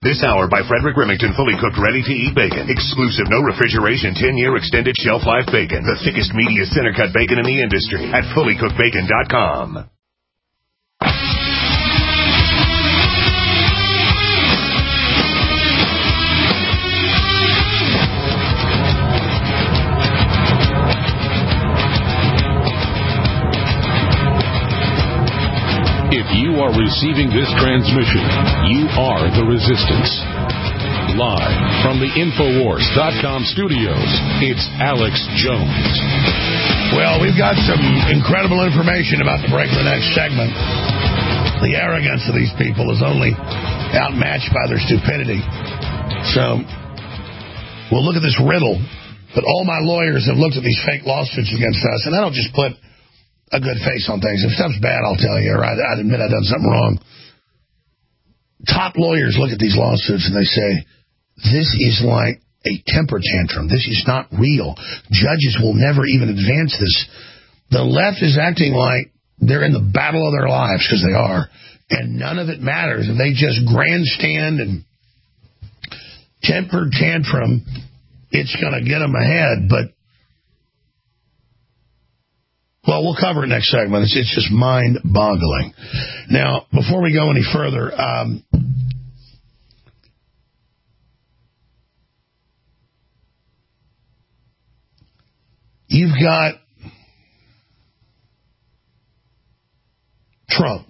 This hour by Frederick Remington, fully cooked, ready-to-eat bacon. Exclusive, no refrigeration, 10-year extended shelf life bacon. The thickest, meatiest, center-cut bacon in the industry at fullycookedbacon.com. If you are receiving this transmission, you are the resistance. Live from the Infowars.com studios, it's Alex Jones. Well, we've got some incredible information about to break in the next segment. The arrogance of these people is only outmatched by their stupidity. So, we'll look at this riddle. But all my lawyers have looked at these fake lawsuits against us, and I don't just put a good face on things. If stuff's bad, I'll tell you, or I admit I've done something wrong. Top lawyers look at these lawsuits and they say, this is like a temper tantrum. This is not real. Judges will never even advance this. The left is acting like they're in the battle of their lives, because they are, and none of it matters. And they just grandstand and temper tantrum. It's going to get them ahead, but well, we'll cover it next segment. It's just mind-boggling. Now, before we go any further, you've got Trump,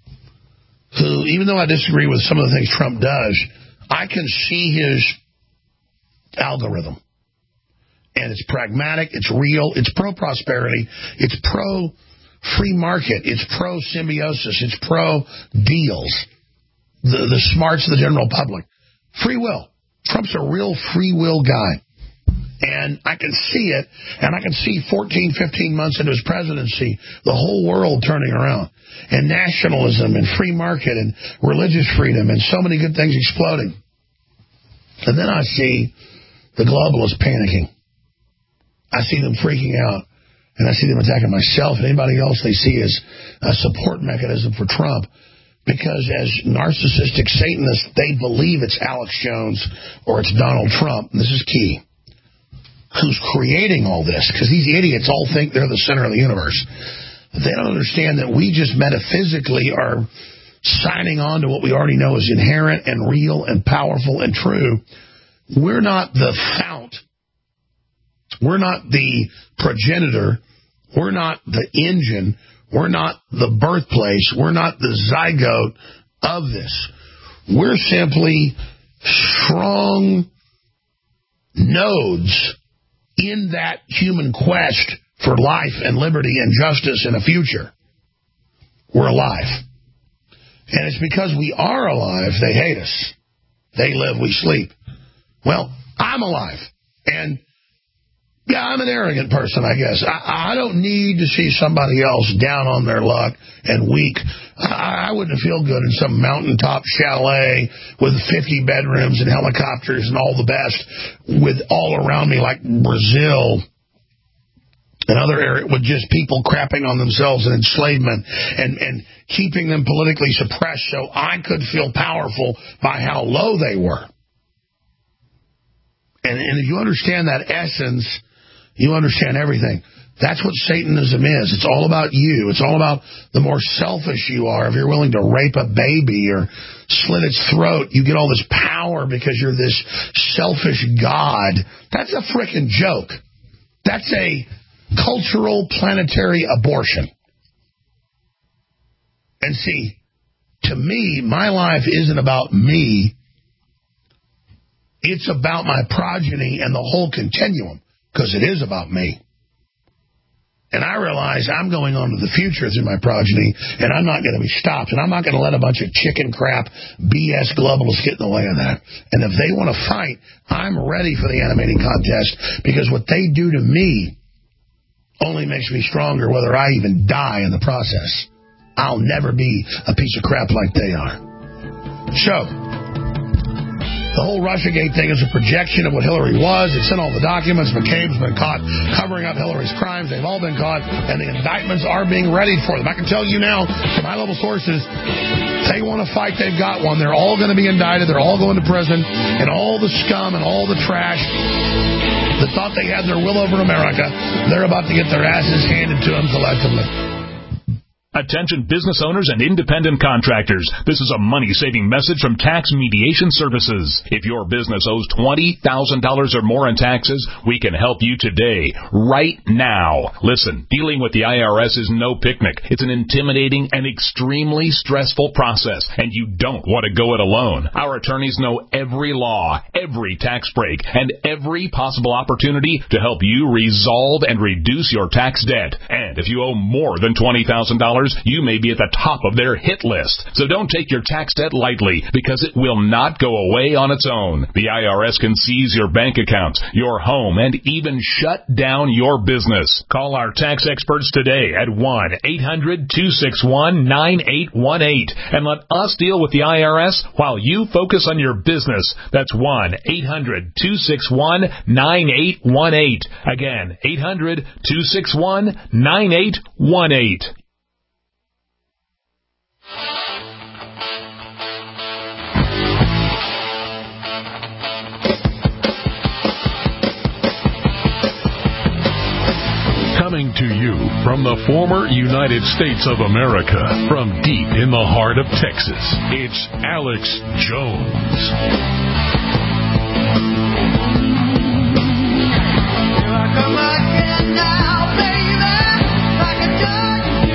who, even though I disagree with some of the things Trump does, I can see his algorithm. And it's pragmatic, it's real, it's pro-prosperity, it's pro-free market, it's pro-symbiosis, it's pro-deals, the smarts of the general public. Free will. Trump's a real free will guy. And I can see it, and I can see 14, 15 months into his presidency, the whole world turning around. And nationalism, and free market, and religious freedom, and so many good things exploding. And then I see the globalists panicking. I see them freaking out, and I see them attacking myself and anybody else they see as a support mechanism for Trump, because as narcissistic Satanists, they believe it's Alex Jones or it's Donald Trump, and this is key, who's creating all this, because these idiots all think they're the center of the universe. They don't understand that we just metaphysically are signing on to what we already know is inherent and real and powerful and true. We're not the fount. We're not the progenitor. We're not the engine. We're not the birthplace. We're not the zygote of this. We're simply strong nodes in that human quest for life and liberty and justice and a future. We're alive. And it's because we are alive, they hate us. They live, we sleep. Well, I'm alive. And yeah, I'm an arrogant person, I guess. I don't need to see somebody else down on their luck and weak. I wouldn't feel good in some mountaintop chalet with 50 bedrooms and helicopters and all the best, with all around me like Brazil and other areas, with just people crapping on themselves and enslavement and keeping them politically suppressed so I could feel powerful by how low they were. And if you understand that essence, you understand everything. That's what Satanism is. It's all about you. It's all about the more selfish you are. If you're willing to rape a baby or slit its throat, you get all this power because you're this selfish god. That's a frickin' joke. That's a cultural planetary abortion. And see, to me, my life isn't about me. It's about my progeny and the whole continuum, because it is about me. And I realize I'm going on to the future through my progeny, and I'm not going to be stopped. And I'm not going to let a bunch of chicken crap BS globalists get in the way of that. And if they want to fight, I'm ready for the animating contest, because what they do to me only makes me stronger, whether I even die in the process. I'll never be a piece of crap like they are. So, the whole Russiagate thing is a projection of what Hillary was. It's in all the documents. McCabe's been caught covering up Hillary's crimes. They've all been caught, and the indictments are being readied for them. I can tell you now, from high-level sources, They want to fight. They've got one. They're all going to be indicted. They're all going to prison. And all the scum and all the trash that thought they had their will over America, they're about to get their asses handed to them collectively. Attention business owners and independent contractors. This is a money-saving message from Tax Mediation Services. If your business owes $20,000 or more in taxes, we can help you today, right now. Listen, dealing with the IRS is no picnic. It's an intimidating and extremely stressful process, and you don't want to go it alone. Our attorneys know every law, every tax break, and every possible opportunity to help you resolve and reduce your tax debt. And if you owe more than $20,000, you may be at the top of their hit list. So don't take your tax debt lightly, because it will not go away on its own. The IRS can seize your bank accounts, your home, and even shut down your business. Call our tax experts today at 1-800-261-9818 and let us deal with the IRS while you focus on your business. That's 1-800-261-9818. Again, 800-261-9818. Coming to you from the former United States of America, from deep in the heart of Texas, it's Alex Jones. Here I come again now, baby, like a judge.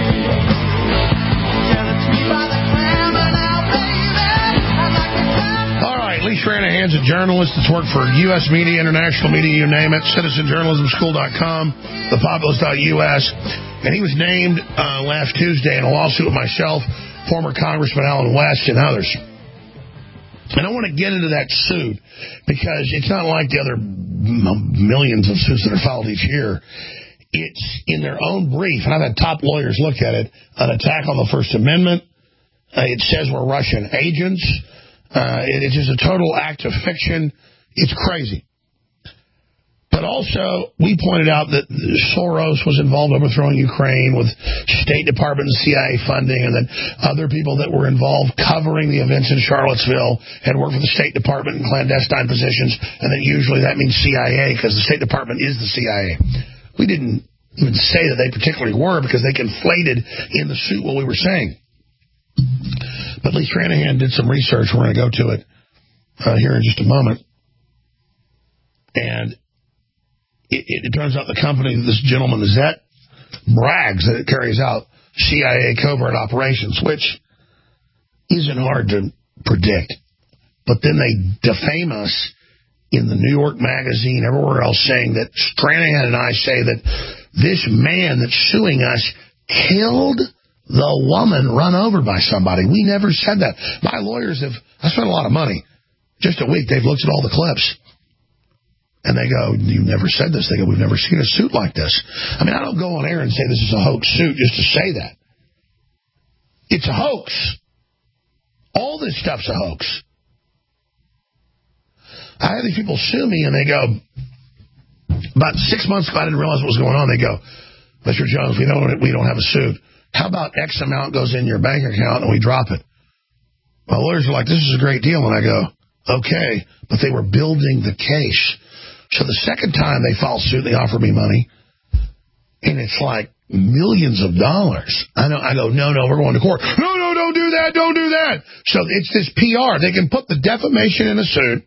Tell it to me by the glamour now, baby, I'm like a judge. All right, Lee Stranahan's a journalist that's worked for U.S. media, international media, you name it, citizenjournalismschool.com, thepopulist.us, and he was named last Tuesday in a lawsuit with myself, former Congressman Alan West, and others. And I want to get into that suit because it's not like the other millions of suits that are filed each year. It's in their own brief, and I've had top lawyers look at it, an attack on the First Amendment. It says we're Russian agents. It's just a total act of fiction. It's crazy. But also, we pointed out that Soros was involved in overthrowing Ukraine with State Department and CIA funding, and that other people that were involved covering the events in Charlottesville had worked for the State Department in clandestine positions, and that usually that means CIA because the State Department is the CIA. We didn't even say that they particularly were because they conflated in the suit what we were saying. But Lee Stranahan did some research. We're going to go to it here in just a moment. And it turns out the company that this gentleman is at brags that it carries out CIA covert operations, which isn't hard to predict. But then they defame us in the New York Magazine, everywhere else, saying that Stranahan and I say that this man that's suing us killed the woman run over by somebody. We never said that. My lawyers I spent a lot of money. Just a week, they've looked at all the clips. And they go, you never said this. They go, we've never seen a suit like this. I mean, I don't go on air and say this is a hoax suit just to say that. It's a hoax. All this stuff's a hoax. I have these people sue me, and they go, about 6 months ago, I didn't realize what was going on. They go, Mr. Jones, we don't have a suit. How about X amount goes in your bank account and we drop it? My lawyers are like, this is a great deal. And I go, okay, but they were building the case. So the second time they filed suit, they offered me money, and it's like millions of dollars. I go, no, we're going to court. No, don't do that. So it's this PR. They can put the defamation in a suit,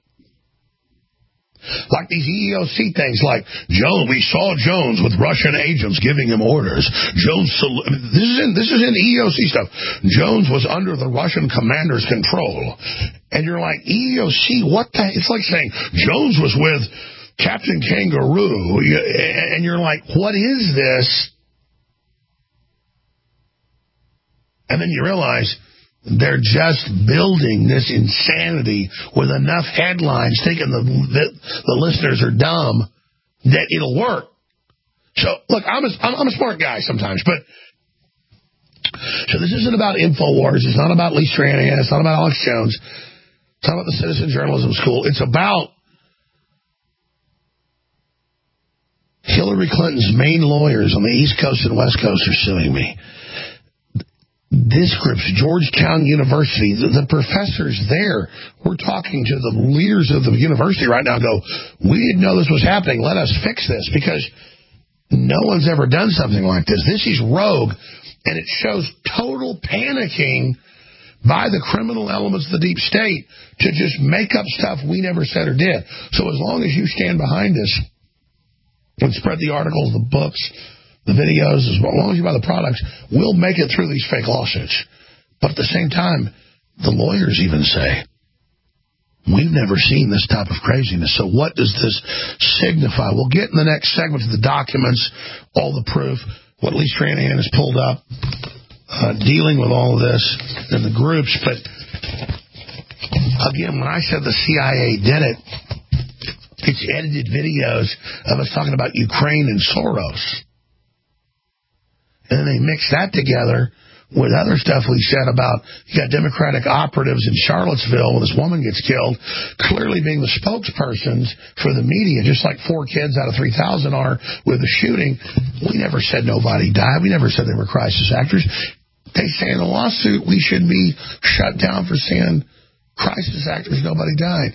like these EEOC things, like we saw Jones with Russian agents giving him orders. This is in EEOC stuff. Jones was under the Russian commander's control, and you're like, EEOC, what the? It's like saying Jones was with Captain Kangaroo, and you're like, what is this? And then you realize they're just building this insanity with enough headlines, thinking the listeners are dumb, that it'll work. So, look, I'm a smart guy sometimes, but so this isn't about InfoWars. It's not about Lee Stranahan. It's not about Alex Jones. It's not about the Citizen Journalism School. It's about Hillary Clinton's main lawyers on the East Coast and West Coast are suing me. this group's Georgetown University, the professors there, we're talking to the leaders of the university right now, go, we didn't know this was happening. Let us fix this, because no one's ever done something like this. This is rogue, and it shows total panicking by the criminal elements of the deep state to just make up stuff we never said or did. So as long as you stand behind us and spread the articles, the books, the videos, as long as you buy the products, we'll make it through these fake lawsuits. But at the same time, the lawyers even say, we've never seen this type of craziness. So what does this signify? We'll get in the next segment to the documents, all the proof, what Lee Stranahan has pulled up, dealing with all of this and the groups. But again, when I said the CIA did it, it's edited videos of us talking about Ukraine and Soros. And then they mix that together with other stuff we said about, you got Democratic operatives in Charlottesville when this woman gets killed, clearly being the spokespersons for the media, just like 4 kids out of 3,000 are with the shooting. We never said nobody died. We never said they were crisis actors. They say in the lawsuit we should be shut down for saying crisis actors, nobody died.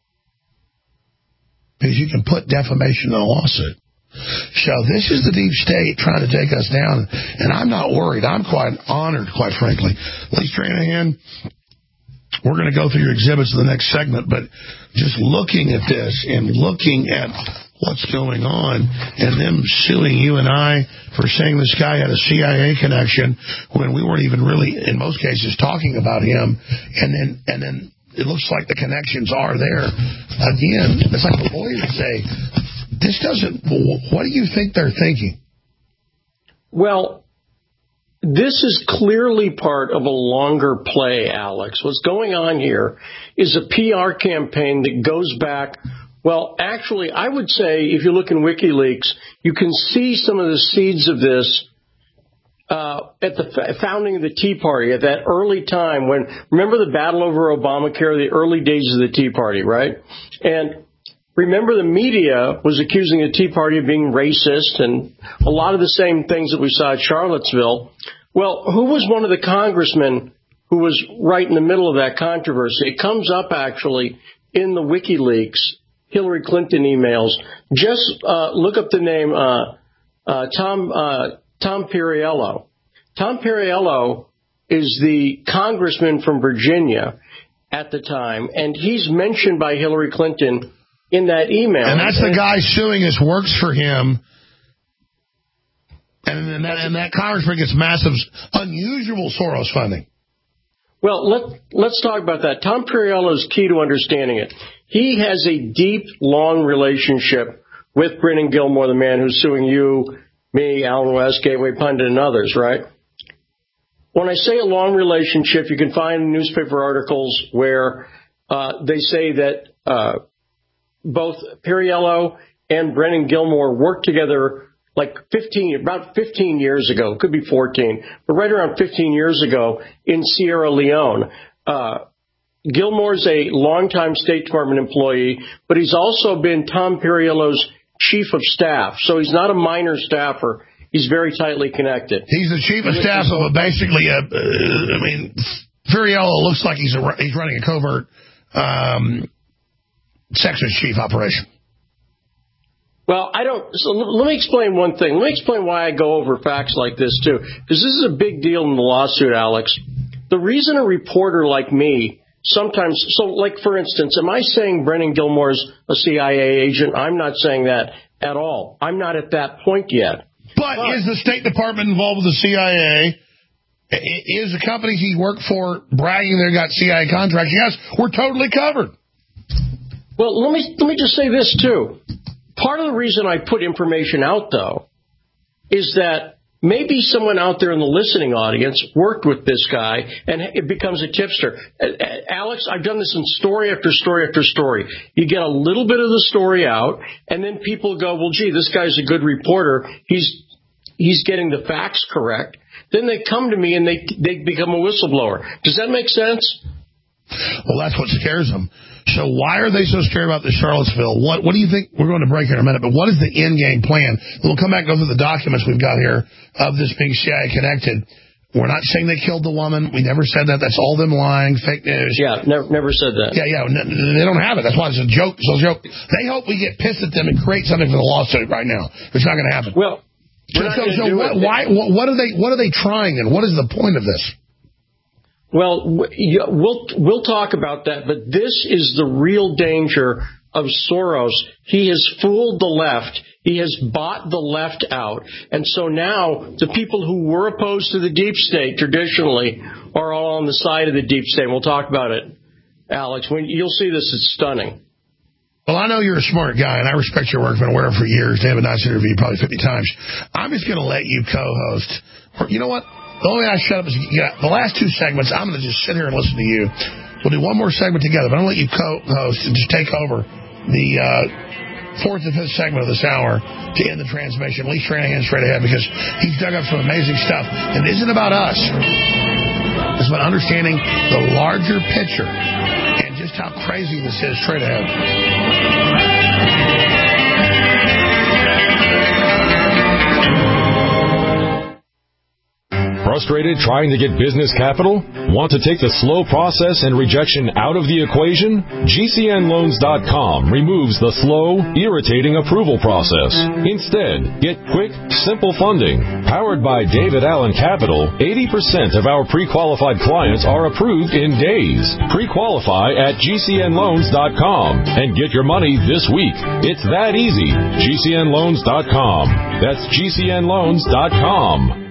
Because you can put defamation in a lawsuit. So this is the deep state trying to take us down, and I'm not worried. I'm quite honored, quite frankly. Lee Stranahan, we're going to go through your exhibits in the next segment, but just looking at this and looking at what's going on and them suing you and I for saying this guy had a CIA connection when we weren't even really, in most cases, talking about him, and then it looks like the connections are there. Again, it's like the lawyers say, this doesn't, what do you think they're thinking? Well, this is clearly part of a longer play, Alex. What's going on here is a PR campaign that goes back, well, actually, I would say if you look in WikiLeaks, you can see some of the seeds of this at the founding of the Tea Party, at that early time when, remember the battle over Obamacare, the early days of the Tea Party, right? And remember, the media was accusing the Tea Party of being racist and a lot of the same things that we saw at Charlottesville. Well, who was one of the congressmen who was right in the middle of that controversy? It comes up, actually, in the WikiLeaks, Hillary Clinton emails. Just look up the name Tom Perriello. Tom Perriello is the congressman from Virginia at the time, and he's mentioned by Hillary Clinton in that email. And that's the guy suing us works for him. And that congressman gets massive, unusual Soros funding. Well, let's talk about that. Tom Perriello is key to understanding it. He has a deep, long relationship with Brennan Gilmore, the man who's suing you, me, Alan West, Gateway Pundit, and others, right? When I say a long relationship, you can find newspaper articles where they say that both Perriello and Brennan Gilmore worked together like about 15 years ago. It could be 14, but right around 15 years ago in Sierra Leone. Gilmore's a longtime State Department employee, but he's also been Tom Perriello's chief of staff. So he's not a minor staffer. He's very tightly connected. He's the chief of staff of basically Perriello looks like he's running a covert section chief operation. Well, so let me explain one thing. Let me explain why I go over facts like this, too. Because this is a big deal in the lawsuit, Alex. The reason a reporter like me sometimes, so like, for instance, am I saying Brennan Gilmore's a CIA agent? I'm not saying that at all. I'm not at that point yet. But is the State Department involved with the CIA? Is the companies he worked for bragging they got CIA contracts? Yes, we're totally covered. Well, let me just say this, too. Part of the reason I put information out, though, is that maybe someone out there in the listening audience worked with this guy and it becomes a tipster. Alex, I've done this in story after story after story. You get a little bit of the story out, and then people go, well, gee, this guy's a good reporter. He's getting the facts correct. Then they come to me and they become a whistleblower. Does that make sense? Well, that's what scares them. So why are they so scared about the Charlottesville? What do you think? We're going to break in a minute, but what is the end game plan? We'll come back and go through the documents we've got here of this being CIA connected. We're not saying they killed the woman. We never said that. That's all them lying, fake news. Yeah, never said that. Yeah, they don't have it. That's why it's a joke. It's a joke. They hope we get pissed at them and create something for the lawsuit right now. It's not going to happen. Well, what are they trying, and what is the point of this? Well, we'll talk about that, but this is the real danger of Soros. He has fooled the left. He has bought the left out. And so now the people who were opposed to the deep state traditionally are all on the side of the deep state. We'll talk about it, Alex. You'll see this. It's stunning. Well, I know you're a smart guy, and I respect your work. I've been aware of it for years. They have a nice interview probably 50 times. I'm just going to let you co-host. Or, you know what? The only way I shut up is the last two segments, I'm going to just sit here and listen to you. We'll do one more segment together, but I'm going to let you co-host and just take over the fourth and fifth segment of this hour to end the transmission. Lee Stranahan straight ahead, because he's dug up some amazing stuff. And it isn't about us. It's about understanding the larger picture and just how crazy this is. Straight ahead. Frustrated trying to get business capital? Want to take the slow process and rejection out of the equation? GCNLoans.com removes the slow, irritating approval process. Instead, get quick, simple funding. Powered by David Allen Capital, 80% of our pre-qualified clients are approved in days. Pre-qualify at GCNLoans.com and get your money this week. It's that easy. GCNLoans.com. That's GCNLoans.com.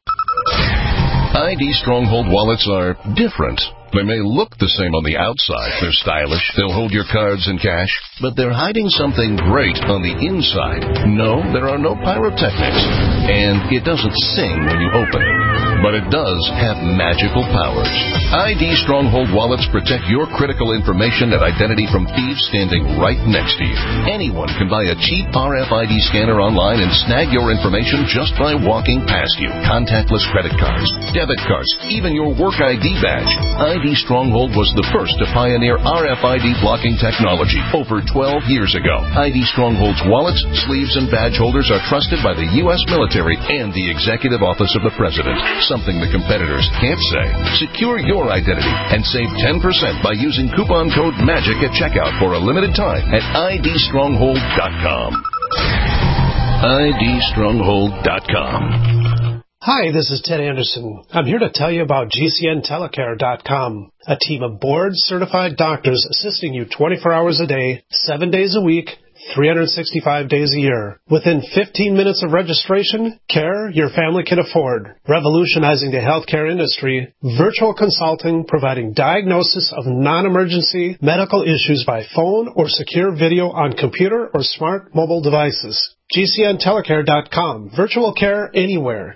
ID Stronghold wallets are different. They may look the same on the outside. They're stylish. They'll hold your cards and cash. But they're hiding something great on the inside. No, there are no pyrotechnics. And it doesn't sing when you open it. But it does have magical powers. ID Stronghold wallets protect your critical information and identity from thieves standing right next to you. Anyone can buy a cheap RFID scanner online and snag your information just by walking past you. Contactless credit cards, debit cards, even your work ID badge. ID Stronghold was the first to pioneer RFID blocking technology over 12 years ago. ID Stronghold's wallets, sleeves, and badge holders are trusted by the U.S. military and the Executive Office of the President, something the competitors can't say. Secure your identity and save 10% by using coupon code MAGIC at checkout for a limited time at idstronghold.com. idstronghold.com. Hi, this is Ted Anderson. I'm here to tell you about GCNTelecare.com, a team of board-certified doctors assisting you 24 hours a day, 7 days a week, 365 days a year. Within 15 minutes of registration, care your family can afford. Revolutionizing the healthcare industry, virtual consulting providing diagnosis of non-emergency medical issues by phone or secure video on computer or smart mobile devices. GCNTelecare.com. Virtual care anywhere.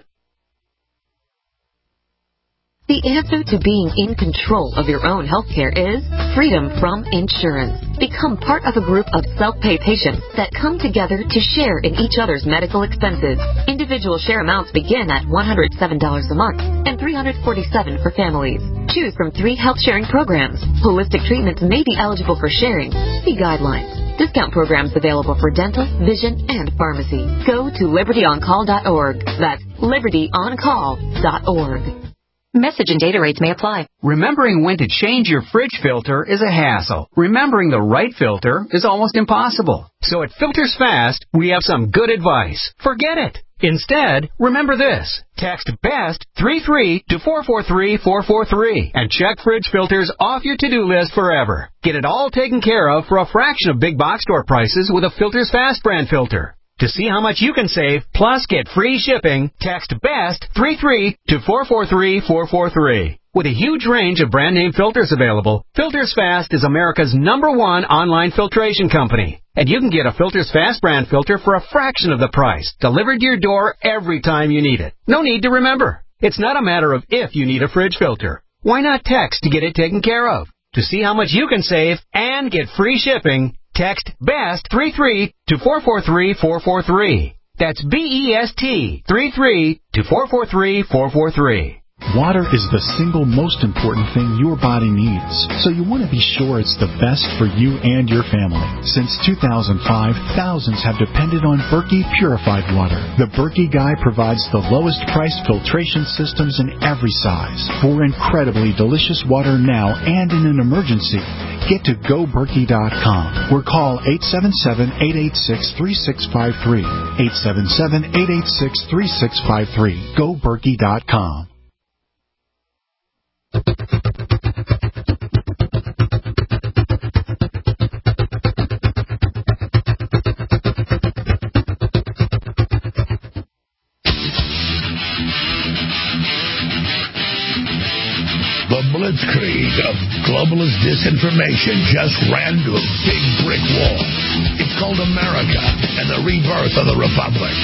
The answer to being in control of your own healthcare is freedom from insurance. Become part of a group of self-pay patients that come together to share in each other's medical expenses. Individual share amounts begin at $107 a month and $347 for families. Choose from 3 health-sharing programs. Holistic treatments may be eligible for sharing. See guidelines. Discount programs available for dental, vision, and pharmacy. Go to libertyoncall.org. That's libertyoncall.org. Message and data rates may apply. Remembering when to change your fridge filter is a hassle. Remembering the right filter is almost impossible. So at Filters Fast, we have some good advice. Forget it. Instead, remember this. Text BEST 33 to 443-443 and check fridge filters off your to-do list forever. Get it all taken care of for a fraction of big box store prices with a Filters Fast brand filter. To see how much you can save, plus get free shipping, text BEST 33 to 443-443. With a huge range of brand name filters available, Filters Fast is America's #1 online filtration company. And you can get a Filters Fast brand filter for a fraction of the price, delivered to your door every time you need it. No need to remember. It's not a matter of if you need a fridge filter. Why not text to get it taken care of? To see how much you can save and get free shipping, text BEST 33 to 443-443. That's BEST 33 to 443-443. Water is the single most important thing your body needs, so you want to be sure it's the best for you and your family. Since 2005, thousands have depended on Berkey purified water. The Berkey Guy provides the lowest price filtration systems in every size for incredibly delicious water now and in an emergency. Get to GoBerkey.com or call 877-886-3653. 877-886-3653. GoBerkey.com. The blitzkrieg of globalist disinformation just ran to a big brick wall. It's called America and the rebirth of the Republic.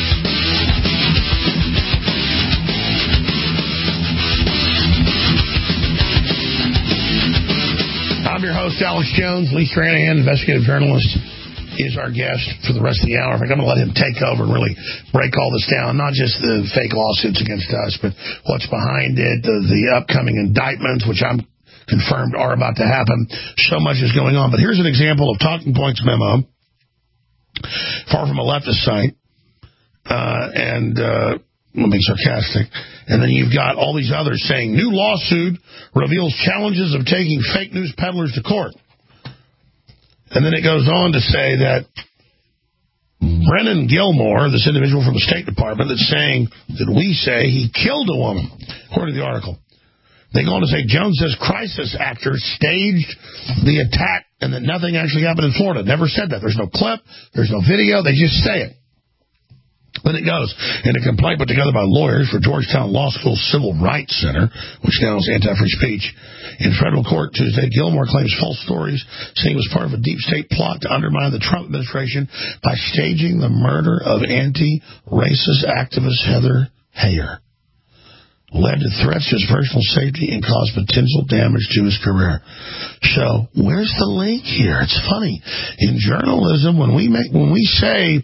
I'm your host, Alex Jones. Lee Stranahan, investigative journalist, is our guest for the rest of the hour. I'm going to let him take over and really break all this down, not just the fake lawsuits against us, but what's behind it, the upcoming indictments, which I'm confirmed are about to happen. So much is going on. But here's an example of Talking Points memo, far from a leftist site, and I'm being sarcastic. And then you've got all these others saying, new lawsuit reveals challenges of taking fake news peddlers to court. And then it goes on to say that Brennan Gilmore, this individual from the State Department, that's saying that we say he killed a woman, according to the article. They go on to say Jones says crisis actors staged the attack and that nothing actually happened in Florida. Never said that. There's no clip. There's no video. They just say it. Then it goes in a complaint put together by lawyers for Georgetown Law School Civil Rights Center, which now is anti-free speech. In federal court Tuesday, Gilmore claims false stories, saying he was part of a deep state plot to undermine the Trump administration by staging the murder of anti-racist activist Heather Heyer. Led to threats to his personal safety and caused potential damage to his career. So, where's the link here? It's funny. In journalism, when we say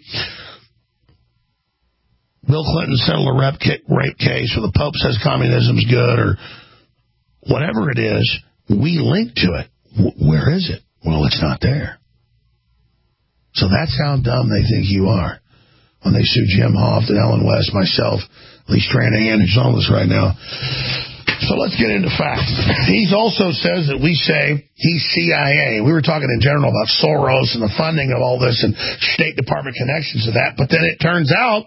Bill Clinton settled a rape case, or the Pope says communism's good, or whatever it is, we link to it. Where is it? Well, it's not there. So that's how dumb they think you are. When they sue Jim Hoft and Ellen West, myself, Lee Stranahan, who's on this right now. So let's get into facts. He also says that we say he's CIA. We were talking in general about Soros and the funding of all this and State Department connections to that, but then it turns out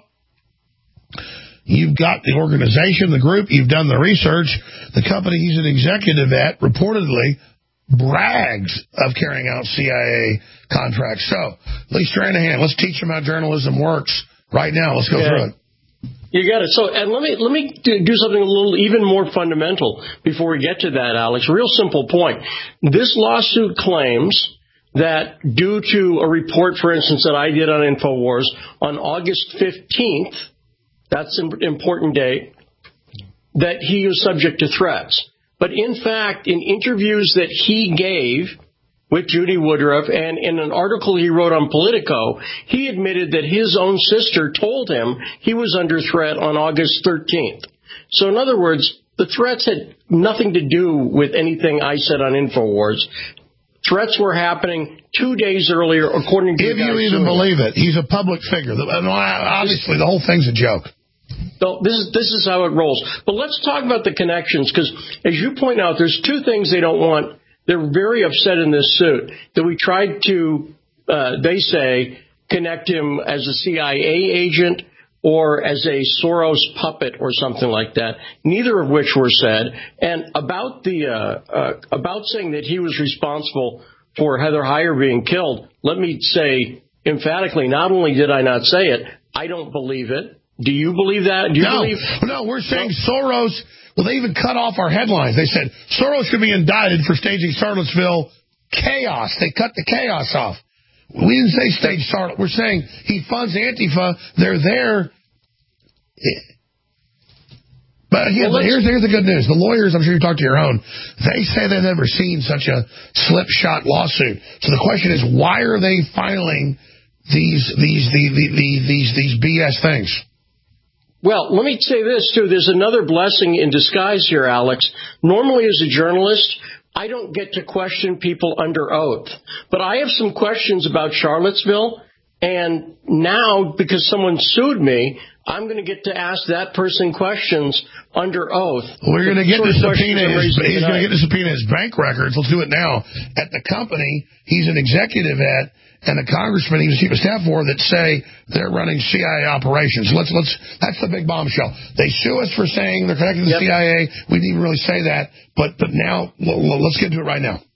you've got the organization, the group, you've done the research. The company he's an executive at reportedly brags of carrying out CIA contracts. So, Lee Stranahan, let's teach him how journalism works right now. Let's go through it. You got it. So, and let me do something a little even more fundamental before we get to that, Alex. Real simple point. This lawsuit claims that due to a report, for instance, that I did on InfoWars on August 15th, that's an important date, that he was subject to threats. But in fact, in interviews that he gave with Judy Woodruff and in an article he wrote on Politico, he admitted that his own sister told him he was under threat on August 13th. So in other words, the threats had nothing to do with anything I said on InfoWars. Threats were happening 2 days earlier, according to if you even believe it. He's a public figure. Obviously, the whole thing's a joke. So this is how it rolls. But let's talk about the connections, because as you point out, there's two things they don't want. They're very upset in this suit that we tried to, they say, connect him as a CIA agent or as a Soros puppet or something like that, neither of which were said. And about saying that he was responsible for Heather Heyer being killed, let me say emphatically, not only did I not say it, I don't believe it. Do you believe that? No, we're saying Soros. Well, they even cut off our headlines. They said Soros could be indicted for staging Charlottesville chaos. They cut the chaos off. We didn't say stage Charlotte. We're saying he funds Antifa. They're there. But again, here's the good news. The lawyers, I'm sure you talked to your own, they say they've never seen such a slipshod lawsuit. So the question is, why are they filing these BS things? Well, let me say this, too. There's another blessing in disguise here, Alex. Normally, as a journalist, I don't get to question people under oath. But I have some questions about Charlottesville, and now, because someone sued me, I'm going to get to ask that person questions under oath. We're going to get to subpoena he's going to get to subpoena his bank records. Let's do it now. At the company he's an executive at, and the congressman he was chief of staff for, that say they're running CIA operations. That's the big bombshell. They sue us for saying they're connected to the CIA. We didn't even really say that, but now let's get to it right now.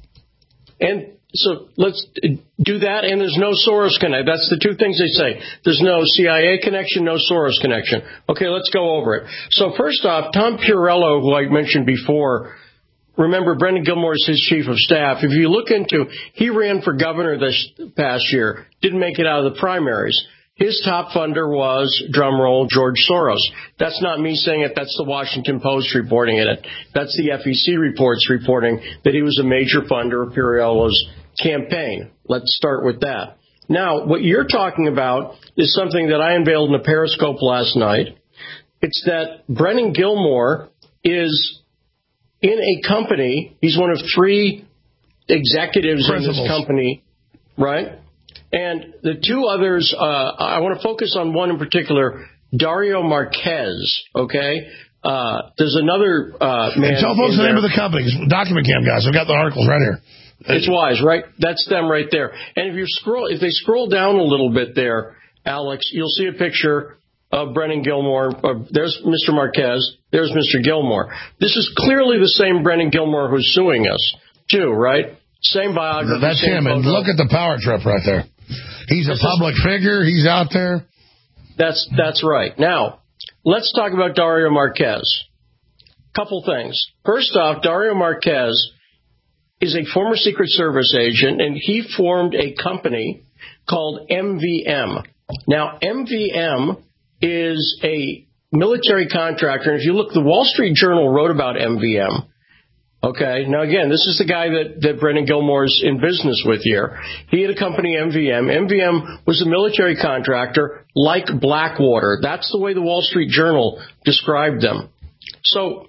And so let's do that, and there's no Soros connection. That's the two things they say. There's no CIA connection, no Soros connection. Okay, let's go over it. So first off, Tom Pirello, who I mentioned before, remember Brendan Gilmore is his chief of staff. If you look into, he ran for governor this past year, didn't make it out of the primaries. His top funder was, drumroll, George Soros. That's not me saying it. That's the Washington Post reporting it. That's the FEC reports reporting that he was a major funder of Pirello's campaign. Let's start with that. Now, what you're talking about is something that I unveiled in a Periscope last night. It's that Brendan Gilmore is in a company. He's one of 3 executives in this company, right? And the 2 others, I want to focus on one in particular, Dario Marquez, okay? There's another man. Tell folks the name of the company. Document Cam guys. I've got the articles right here. It's Wise, right? That's them right there. And if they scroll down a little bit there, Alex, you'll see a picture of Brendan Gilmore. There's Mr. Marquez. There's Mr. Gilmore. This is clearly the same Brendan Gilmore who's suing us, too, right? Same biography. That's him. And look at the power trip right there. He's a public figure. He's out there. That's right. Now, let's talk about Dario Marquez. Couple things. First off, Dario Marquez is a former Secret Service agent, and he formed a company called MVM. Now, MVM is a military contractor, and if you look, the Wall Street Journal wrote about MVM. Okay, now again, this is the guy that Brendan Gilmore's in business with here. He had a company, MVM. MVM was a military contractor like Blackwater. That's the way the Wall Street Journal described them. So,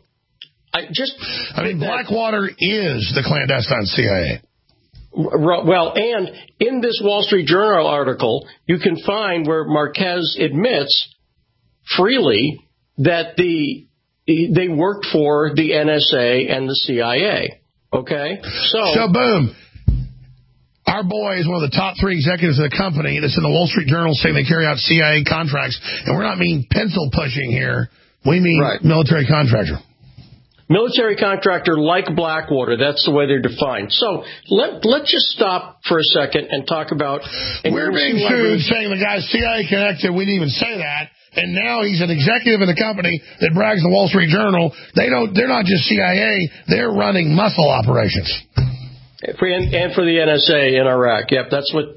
Blackwater is the clandestine CIA. Well, and in this Wall Street Journal article, you can find where Marquez admits freely that they worked for the NSA and the CIA. Okay? So boom. Our boy is one of the top 3 executives of the company that's in the Wall Street Journal saying they carry out CIA contracts. And we're not mean pencil pushing here. We mean military contractor. Military contractor like Blackwater. That's the way they're defined. So let's just stop for a second and talk about... We're being sued saying the guy's CIA connected. We didn't even say that. And now he's an executive in the company that brags the Wall Street Journal. They're not just CIA. They're running muscle operations. And for the NSA in Iraq. Yep,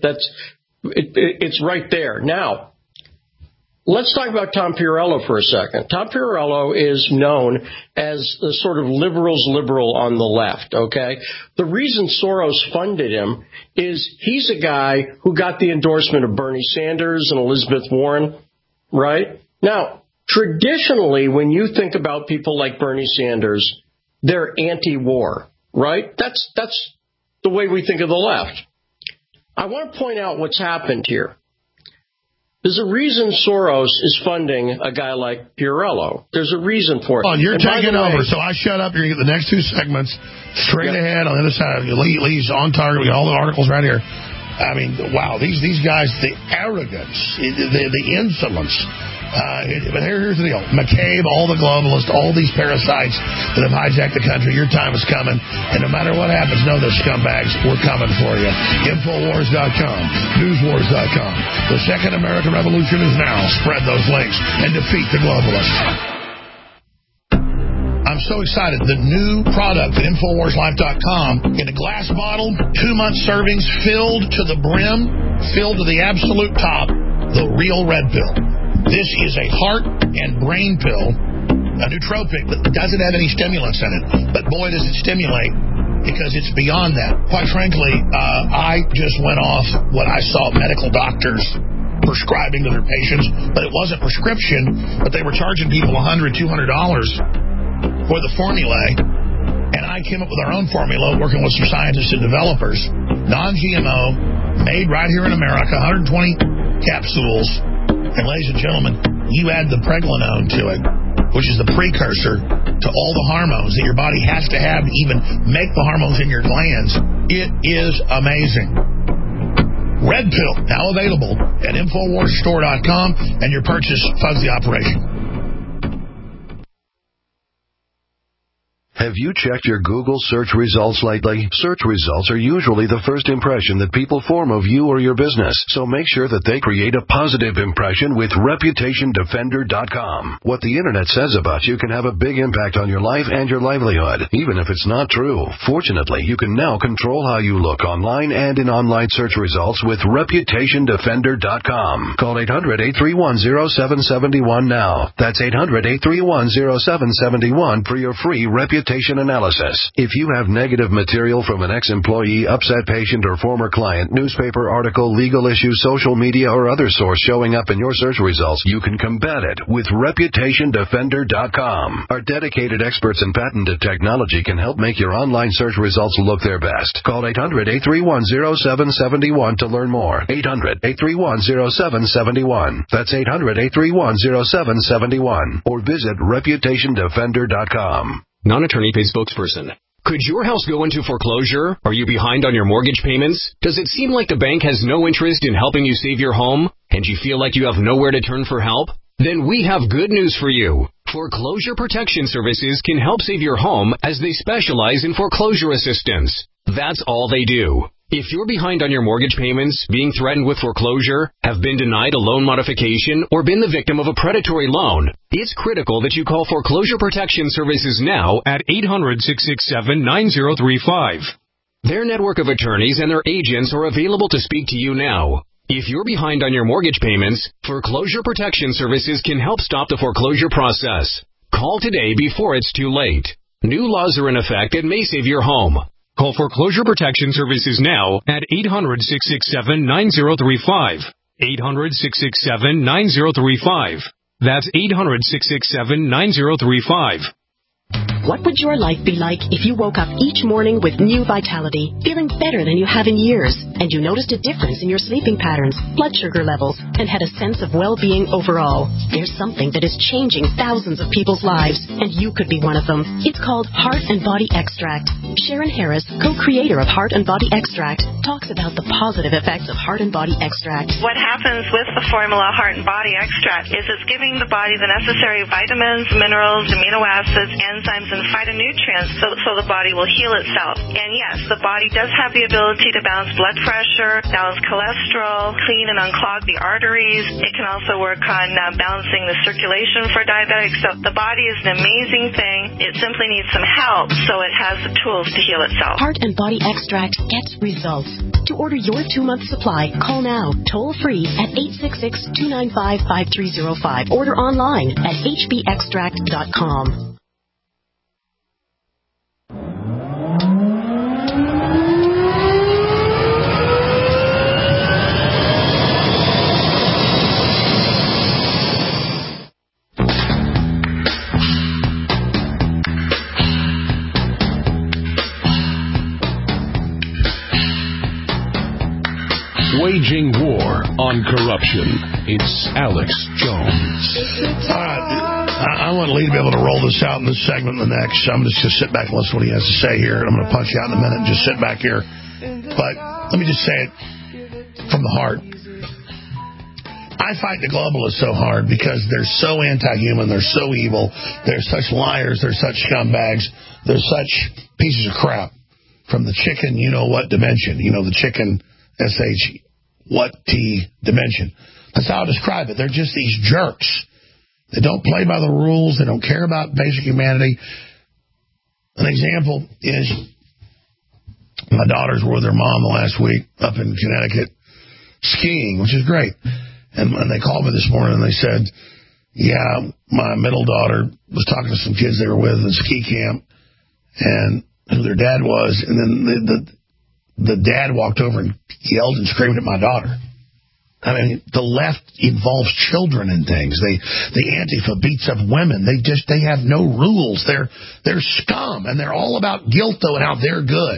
it's right there. Now, let's talk about Tom Pirello for a second. Tom Pirello is known as the sort of liberal on the left, okay? The reason Soros funded him is he's a guy who got the endorsement of Bernie Sanders and Elizabeth Warren, right? Now, traditionally, when you think about people like Bernie Sanders, they're anti-war, right? That's the way we think of the left. I want to point out what's happened here. There's a reason Soros is funding a guy like Pirello. There's a reason for it. Oh, you're taking over, so I shut up. You're going to get the next 2 segments straight ahead on the other side. Lee's on target. We got all the articles right here. I mean, wow, these guys, the arrogance, the insolence. But here's the deal. McCabe, all the globalists, all these parasites that have hijacked the country, your time is coming. And no matter what happens, know those scumbags, we're coming for you. Infowars.com, Newswars.com. The second American Revolution is now. Spread those links and defeat the globalists. I'm so excited. The new product at InfoWarsLife.com in a glass bottle, 2-month servings, filled to the brim, filled to the absolute top, the real red pill. This is a heart and brain pill, a nootropic that doesn't have any stimulants in it. But boy, does it stimulate, because it's beyond that. Quite frankly, I just went off what I saw medical doctors prescribing to their patients, but it wasn't prescription, but they were charging people $100, $200 for the formulae. And I came up with our own formula, working with some scientists and developers, non-GMO, made right here in America, 120 capsules. And ladies and gentlemen, you add the pregnenolone to it, which is the precursor to all the hormones that your body has to have to even make the hormones in your glands. It is amazing. Red Pill, now available at InfoWarsStore.com, and your purchase funds the operation. Have you checked your Google search results lately? Search results are usually the first impression that people form of you or your business, so make sure that they create a positive impression with ReputationDefender.com. What the Internet says about you can have a big impact on your life and your livelihood, even if it's not true. Fortunately, you can now control how you look online and in online search results with ReputationDefender.com. Call 800-831-0771 now. That's 800-831-0771 for your free reputation analysis. If you have negative material from an ex-employee, upset patient, or former client, newspaper article, legal issue, social media, or other source showing up in your search results, you can combat it with ReputationDefender.com. Our dedicated experts in patented technology can help make your online search results look their best. Call 800-831-0771 to learn more. 800-831-0771. That's 800-831-0771. Or visit ReputationDefender.com. Non-attorney paid spokesperson. Could your house go into foreclosure? Are you behind on your mortgage payments? Does it seem like the bank has no interest in helping you save your home? And you feel like you have nowhere to turn for help? Then we have good news for you. Foreclosure Protection Services can help save your home as they specialize in foreclosure assistance. That's all they do. If you're behind on your mortgage payments, being threatened with foreclosure, have been denied a loan modification, or been the victim of a predatory loan, it's critical that you call Foreclosure Protection Services now at 800-667-9035. Their network of attorneys and their agents are available to speak to you now. If you're behind on your mortgage payments, Foreclosure Protection Services can help stop the foreclosure process. Call today before it's too late. New laws are in effect that may save your home. Call Foreclosure Protection Services now at 800-667-9035. 800-667-9035. That's 800-667-9035. What would your life be like if you woke up each morning with new vitality, feeling better than you have in years, and you noticed a difference in your sleeping patterns, blood sugar levels, and had a sense of well-being overall? There's something that is changing thousands of people's lives, and you could be one of them. It's called Heart and Body Extract. Sharon Harris, co-creator of Heart and Body Extract, talks about the positive effects of Heart and Body Extract. What happens with the formula Heart and Body Extract is it's giving the body the necessary vitamins, minerals, amino acids, enzymes, and phytonutrients so the body will heal itself. And yes, the body does have the ability to balance blood pressure, balance cholesterol, clean and unclog the arteries. It can also work on balancing the circulation for diabetics. So the body is an amazing thing. It simply needs some help so it has the tools to heal itself. Heart and Body Extract gets results. To order your 2-month supply, call now, toll free at 866-295-5305. Order online at hbextract.com. Waging war on corruption. It's Alex Jones. All right. I want Lee to be able to roll this out in this segment and the next. I'm just going to sit back and listen to what he has to say here. I'm going to punch you out in a minute and just sit back here. But let me just say it from the heart. I fight the globalists so hard because they're so anti-human. They're so evil. They're such liars. They're such scumbags. They're such pieces of crap. From the chicken, you-know-what dimension. The chicken, S-H-what-T dimension. That's how I describe it. They're just these jerks. They don't play by the rules. They don't care about basic humanity. An example is my daughters were with their mom last week up in Connecticut skiing, which is great. And they called me this morning and they said, yeah, my middle daughter was talking to some kids they were with in ski camp and who their dad was. And then the dad walked over and yelled and screamed at my daughter. I mean, the left involves children in things. The Antifa beats up women. They have no rules. They're scum, and they're all about guilt, though, and how they're good.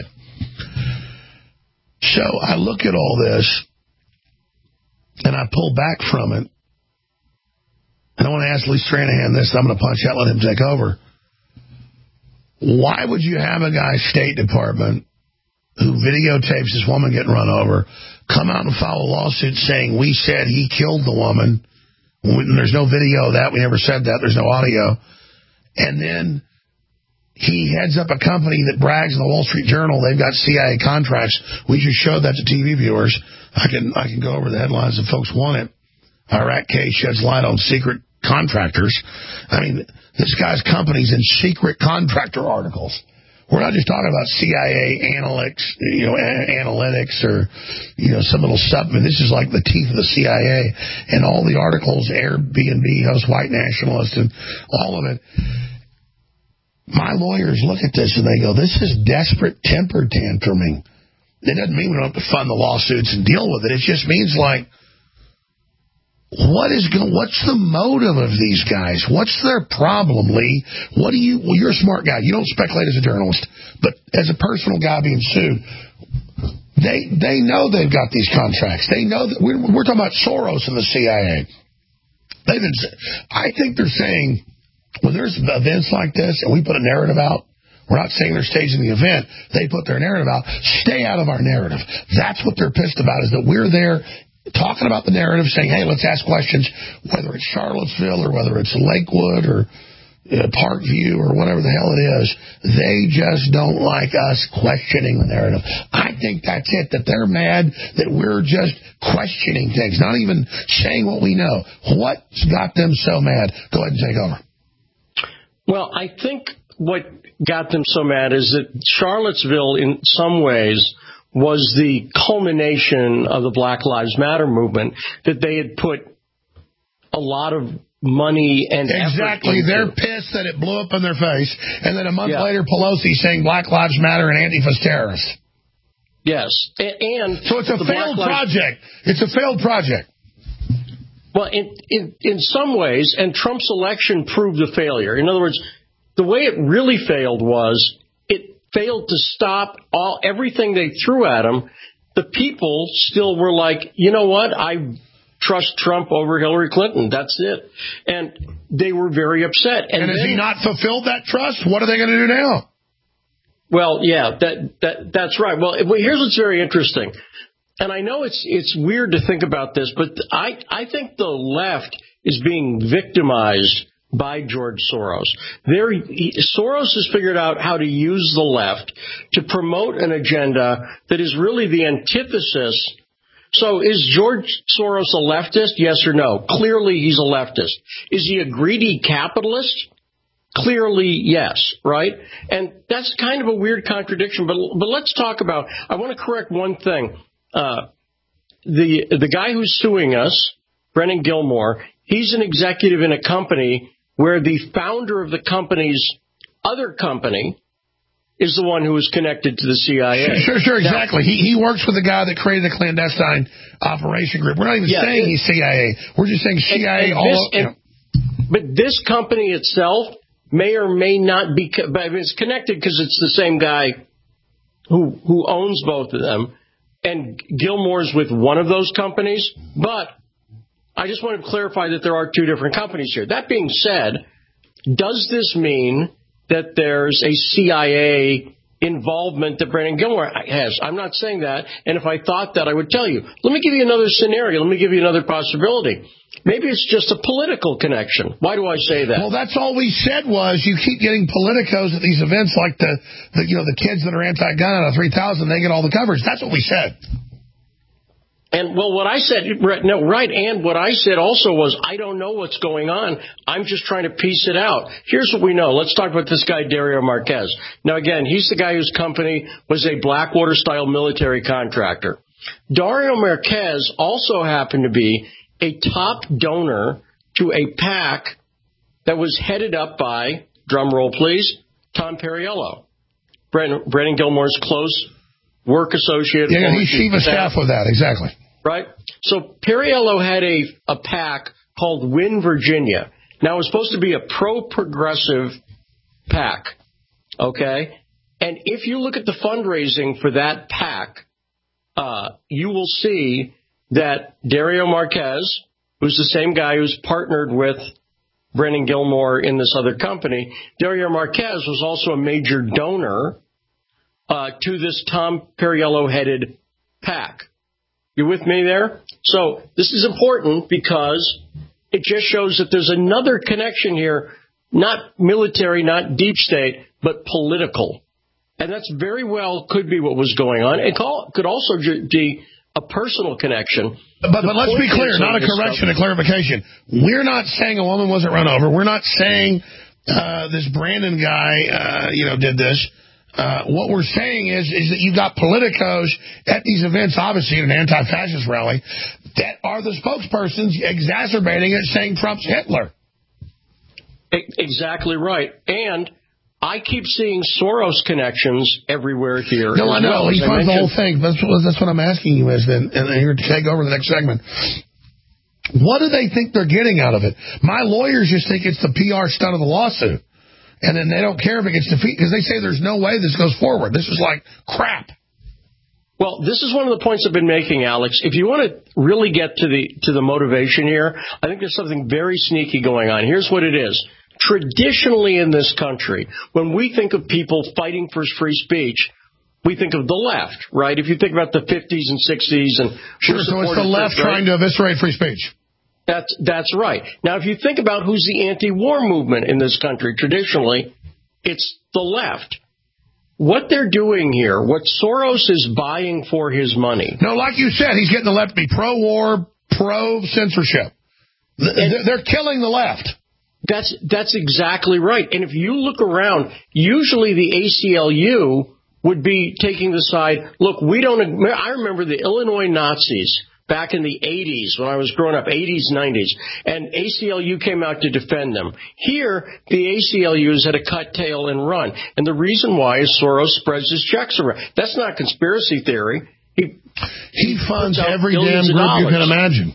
So I look at all this, and I pull back from it. And I want to ask Lee Stranahan this. I'm going to punch out, let him take over. Why would you have a guy, State Department, who videotapes this woman getting run over, come out and file a lawsuit saying we said he killed the woman? There's no video of that. We never said that. There's no audio. And then he heads up a company that brags in the Wall Street Journal they've got CIA contracts. We just showed that to TV viewers. I can go over the headlines if folks want it. Iraq case sheds light on secret contractors. I mean, this guy's company's in secret contractor articles. We're not just talking about CIA analytics or, some little stuff. I mean, this is like the teeth of the CIA. And all the articles, Airbnb host, white nationalist, and all of it. My lawyers look at this and they go, this is desperate temper tantruming. It doesn't mean we don't have to fund the lawsuits and deal with it. It just means like, what's the motive of these guys? What's their problem, Lee? You're a smart guy. You don't speculate as a journalist, but as a personal guy being sued, they know they've got these contracts. They know that we're talking about Soros and the CIA. I think they're saying when there's events like this and we put a narrative out, we're not saying they're staging the event. They put their narrative out. Stay out of our narrative. That's what they're pissed about, is that we're there talking about the narrative, saying, hey, let's ask questions, whether it's Charlottesville or whether it's Lakewood or Parkview or whatever the hell it is. They just don't like us questioning the narrative. I think that's it, that they're mad that we're just questioning things, not even saying what we know. What's got them so mad? Go ahead and take over. Well, I think what got them so mad is that Charlottesville, in some ways, was the culmination of the Black Lives Matter movement, that they had put a lot of money and exactly. Effort into. They're pissed that it blew up in their face, and then a month later, Pelosi saying Black Lives Matter and Antifa's terrorists. Yes, and so it's a failed project. It's a failed project. Well, in some ways, and Trump's election proved the failure. In other words, the way it really failed was failed to stop everything they threw at him. The people still were like, you know what? I trust Trump over Hillary Clinton. That's it. And they were very upset. And has he not fulfilled that trust? What are they going to do now? Well, yeah, that's right. Well, here's what's very interesting. And I know it's weird to think about this, but I think the left is being victimized by George Soros. Soros has figured out how to use the left to promote an agenda that is really the antithesis. So is George Soros a leftist? Yes or no? Clearly he's a leftist. Is he a greedy capitalist? Clearly yes, right? And that's kind of a weird contradiction, but let's talk about, I want to correct one thing. The guy who's suing us, Brennan Gilmore, he's an executive in a company where the founder of the company's other company is the one who is connected to the CIA. Sure, exactly. Now, he works with the guy that created the clandestine operation group. We're not even saying he's CIA. We're just saying CIA But this company itself may or may not be, but it's connected because it's the same guy who owns both of them. And Gilmore's with one of those companies, but I just want to clarify that there are two different companies here. That being said, does this mean that there's a CIA involvement that Brennan Gilmore has? I'm not saying that, and if I thought that, I would tell you. Let me give you another scenario. Let me give you another possibility. Maybe it's just a political connection. Why do I say that? Well, that's all we said was you keep getting politicos at these events, like the kids that are anti-gun out of 3,000, they get all the coverage. That's what we said. And, well, what I said, right, and what I said also was, I don't know what's going on. I'm just trying to piece it out. Here's what we know. Let's talk about this guy, Dario Marquez. Now, again, he's the guy whose company was a Blackwater-style military contractor. Dario Marquez also happened to be a top donor to a PAC that was headed up by, drum roll please, Tom Perriello, Brennan Gilmore's close work associate. Yeah, he's chief of staff with that, exactly. right? So Perriello had a PAC called Win Virginia. Now, it was supposed to be a pro-progressive PAC, okay? And if you look at the fundraising for that PAC, you will see that Dario Marquez, who's the same guy who's partnered with Brennan Gilmore in this other company, Dario Marquez was also a major donor to this Tom Perriello-headed PAC. You with me there? So this is important because it just shows that there's another connection here, not military, not deep state, but political. And that's very well could be what was going on. It could also be a personal connection. But let's be clear, not a correction, a clarification. We're not saying a woman wasn't run over. We're not saying this Brandon guy, did this. What we're saying is that you got politicos at these events, obviously at an anti-fascist rally, that are the spokespersons exacerbating it, saying Trump's Hitler. Exactly right. And I keep seeing Soros connections everywhere here. No, I know. He funds the whole thing. That's what I'm asking you is then, and here to take over the next segment. What do they think they're getting out of it? My lawyers just think it's the PR stunt of the lawsuit. And then they don't care if it gets defeated because they say there's no way this goes forward. This is like crap. Well, this is one of the points I've been making, Alex. If you want to really get to the motivation here, I think there's something very sneaky going on. Here's what it is. Traditionally in this country, when we think of people fighting for free speech, we think of the left, right? If you think about the 50s and 60s and sure, so it's the left trying to eviscerate free speech. That's right. Now, if you think about who's the anti-war movement in this country, traditionally, it's the left. What they're doing here, what Soros is buying for his money. No, like you said, he's getting the left to be pro-war, pro-censorship. They're killing the left. That's exactly right. And if you look around, usually the ACLU would be taking the side, look, I remember the Illinois Nazis back in the 80s when I was growing up, 80s, 90s, and ACLU came out to defend them. Here, the ACLUs had to cut tail and run. And the reason why is Soros spreads his checks around. That's not conspiracy theory. He funds every damn group you can imagine.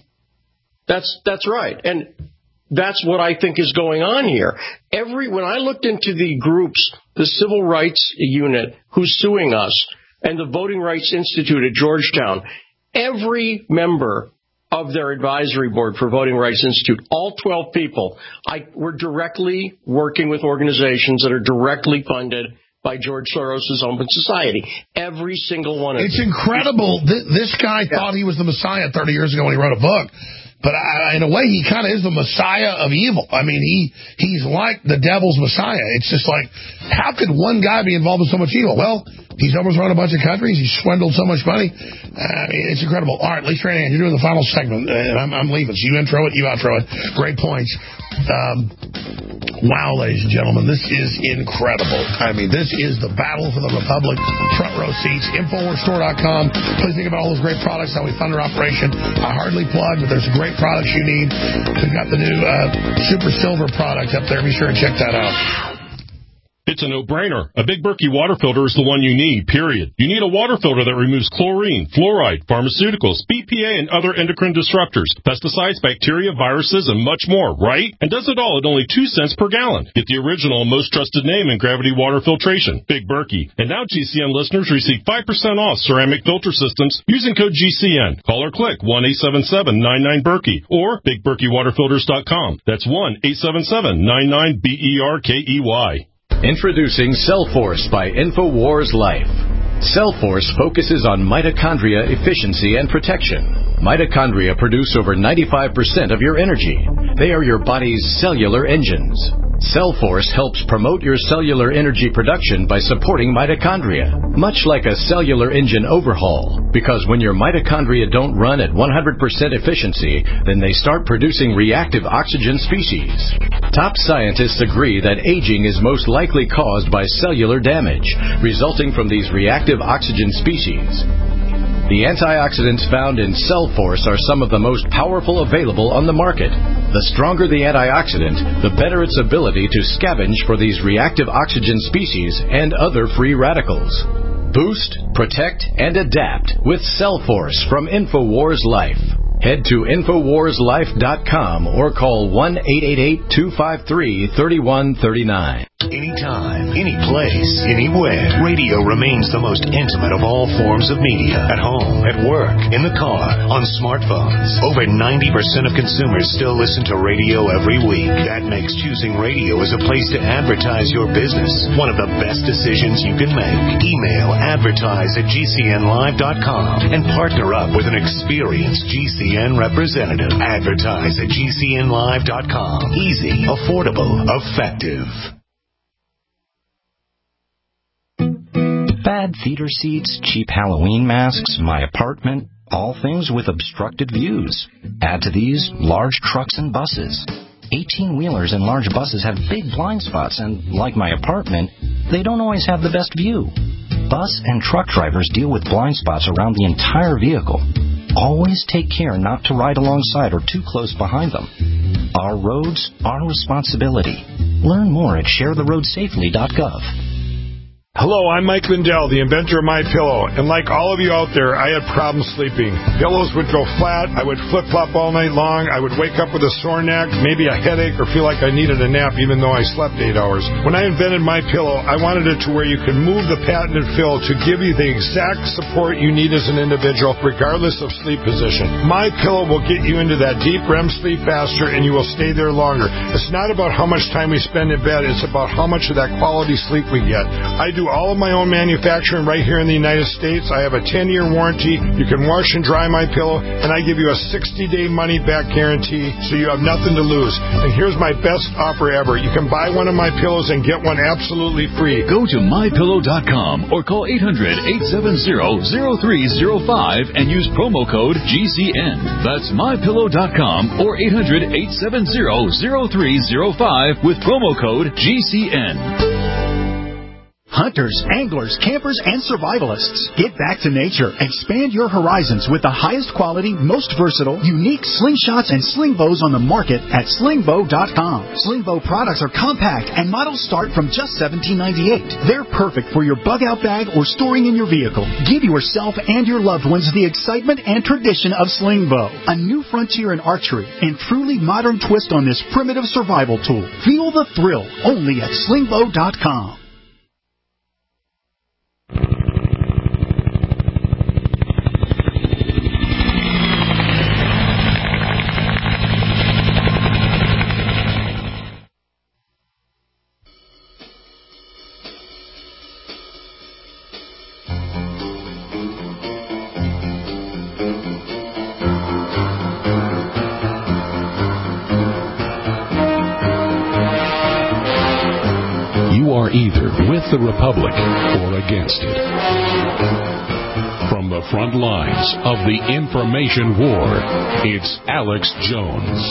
That's right. And that's what I think is going on here. When I looked into the groups, the Civil Rights Unit who's suing us, and the Voting Rights Institute at Georgetown, every member of their advisory board for Voting Rights Institute, all 12 people, were directly working with organizations that are directly funded by George Soros' Open Society. Every single one of them. It's incredible. This guy thought he was the Messiah 30 years ago when he wrote a book. But in a way, he kind of is the Messiah of evil. I mean, he's like the devil's Messiah. It's just like, how could one guy be involved in so much evil? Well, he's overthrown a bunch of countries. He's swindled so much money. It's incredible. All right, Lee Stranahan, you're doing the final segment, and I'm leaving. So you intro it, you outro it. Great points. Wow, ladies and gentlemen, this is incredible. I mean, this is the battle for the Republic. Front row seats. InfoWarsStore.com. Please think about all those great products, how we fund our operation. I hardly plug, but there's great products you need. We've got the new Super Silver product up there. Be sure to check that out. It's a no-brainer. A Big Berkey water filter is the one you need, period. You need a water filter that removes chlorine, fluoride, pharmaceuticals, BPA, and other endocrine disruptors, pesticides, bacteria, viruses, and much more, right? And does it all at only 2 cents per gallon. Get the original and most trusted name in gravity water filtration, Big Berkey. And now GCN listeners receive 5% off ceramic filter systems using code GCN. Call or click 1-877-99-BERKEY or BigBerkeyWaterFilters.com. That's 1-877-99-BERKEY. Introducing CellForce by InfoWars Life. CellForce focuses on mitochondria efficiency and protection. Mitochondria produce over 95% of your energy. They are your body's cellular engines. CellForce helps promote your cellular energy production by supporting mitochondria, much like a cellular engine overhaul. Because when your mitochondria don't run at 100% efficiency, then they start producing reactive oxygen species. Top scientists agree that aging is most likely caused by cellular damage, resulting from these reactive oxygen species. The antioxidants found in CellForce are some of the most powerful available on the market. The stronger the antioxidant, the better its ability to scavenge for these reactive oxygen species and other free radicals. Boost, protect, and adapt with Cellforce from InfoWars Life. Head to InfoWarsLife.com or call 1-888-253-3139. Anytime, any place, anywhere, radio remains the most intimate of all forms of media. At home, at work, in the car, on smartphones. Over 90% of consumers still listen to radio every week. That makes choosing radio as a place to advertise your business one of the best decisions you can make. Email advertise@gcnlive.com and partner up with an experienced GCN representative. Advertise at GCNlive.com. Easy, affordable, effective. Bad theater seats, cheap Halloween masks, my apartment, all things with obstructed views. Add to these large trucks and buses. 18-wheelers and large buses have big blind spots, and like my apartment, they don't always have the best view. Bus and truck drivers deal with blind spots around the entire vehicle. Always take care not to ride alongside or too close behind them. Our roads, our responsibility. Learn more at sharetheroadsafely.gov. Hello, I'm Mike Lindell, the inventor of MyPillow, and like all of you out there, I had problems sleeping. Pillows would go flat, I would flip-flop all night long, I would wake up with a sore neck, maybe a headache, or feel like I needed a nap even though I slept 8 hours. When I invented MyPillow, I wanted it to where you could move the patented fill to give you the exact support you need as an individual, regardless of sleep position. MyPillow will get you into that deep REM sleep faster, and you will stay there longer. It's not about how much time we spend in bed, it's about how much of that quality sleep we get. I do all of my own manufacturing right here in the United States. I have a 10-year warranty. You can wash and dry my pillow, and I give you a 60-day money-back guarantee, so you have nothing to lose. And here's my best offer ever. You can buy one of my pillows and get one absolutely free. Go to MyPillow.com or call 800-870-0305 and use promo code GCN. That's MyPillow.com or 800-870-0305 with promo code GCN. Hunters, anglers, campers, and survivalists, get back to nature. Expand your horizons with the highest quality, most versatile, unique slingshots and sling bows on the market at slingbow.com. Slingbow products are compact and models start from just $17.98. They're perfect for your bug-out bag or storing in your vehicle. Give yourself and your loved ones the excitement and tradition of Slingbow, a new frontier in archery and truly modern twist on this primitive survival tool. Feel the thrill only at slingbow.com. Either with the Republic or against it. From the front lines of the information war, it's Alex Jones.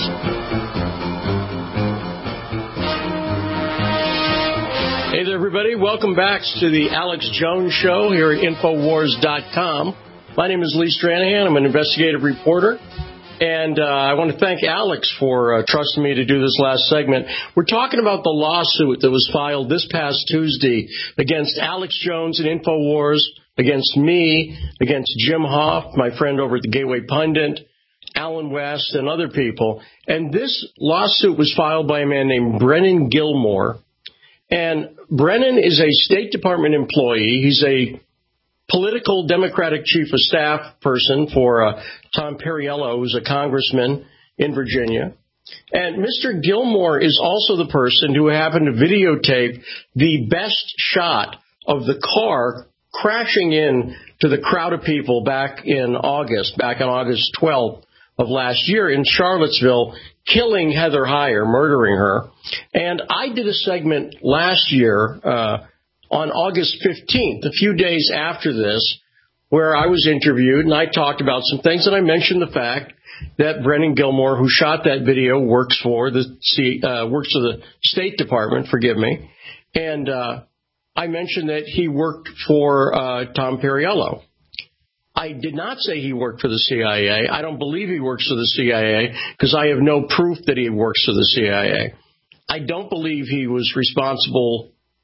Hey there, everybody. Welcome back to the Alex Jones Show here at Infowars.com. My name is Lee Stranahan. I'm an investigative reporter. And I want to thank Alex for trusting me to do this last segment. We're talking about the lawsuit that was filed this past Tuesday against Alex Jones and InfoWars, against me, against Jim Hoff, my friend over at the Gateway Pundit, Alan West, and other people. And this lawsuit was filed by a man named Brennan Gilmore. And Brennan is a State Department employee. He's a political Democratic chief of staff person for Tom Perriello, who's a congressman in Virginia. And Mr. Gilmore is also the person who happened to videotape the best shot of the car crashing in to the crowd of people back on August 12th of last year in Charlottesville, killing Heather Heyer, murdering her. And I did a segment last year on August 15th, a few days after this, where I was interviewed and I talked about some things, and I mentioned the fact that Brennan Gilmore, who shot that video, works for the State Department, and I mentioned that he worked for Tom Perriello. I did not say he worked for the CIA. I don't believe he works for the CIA because I have no proof that he works for the CIA. I don't believe he was responsible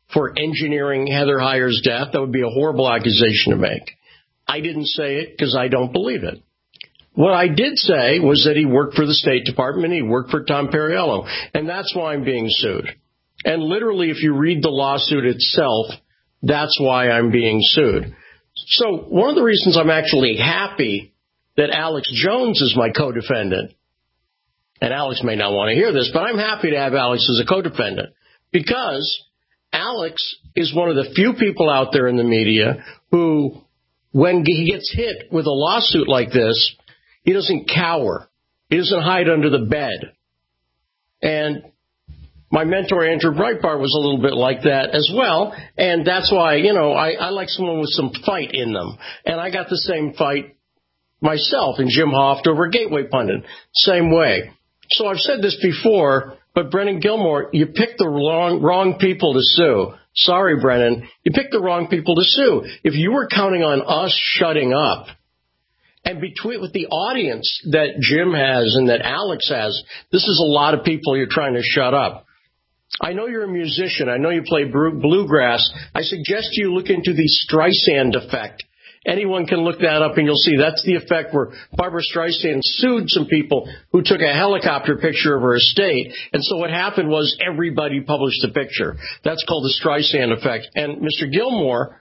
for engineering Heather Heyer's death. That would be a horrible accusation to make. I didn't say it because I don't believe it. What I did say was that he worked for the State Department, he worked for Tom Perriello, and that's why I'm being sued. And literally, if you read the lawsuit itself, that's why I'm being sued. So one of the reasons I'm actually happy that Alex Jones is my co-defendant, and Alex may not want to hear this, but I'm happy to have Alex as a co-defendant, because Alex is one of the few people out there in the media who, when he gets hit with a lawsuit like this, he doesn't cower. He doesn't hide under the bed. And my mentor, Andrew Breitbart, was a little bit like that as well. And that's why, I like someone with some fight in them. And I got the same fight myself in Jim Hoft over Gateway Pundit. Same way. So I've said this before, but Brennan Gilmore, you picked the wrong people to sue. Sorry, Brennan. You picked the wrong people to sue. If you were counting on us shutting up, and between with the audience that Jim has and that Alex has, this is a lot of people you're trying to shut up. I know you're a musician. I know you play bluegrass. I suggest you look into the Streisand effect. Anyone can look that up and you'll see that's the effect where Barbra Streisand sued some people who took a helicopter picture of her estate. And so what happened was everybody published the picture. That's called the Streisand effect. And Mr. Gilmore,